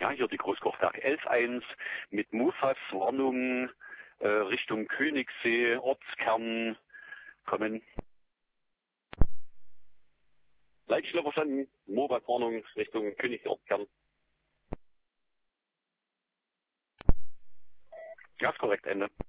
Ja, hier die Großkochwerk 11.1 mit Mofas Warnung Richtung Königssee, Ortskern kommen. Leitstelle verstanden, Mofas Warnung Richtung Königssee, Ortskern. Ja, ist korrekt, Ende.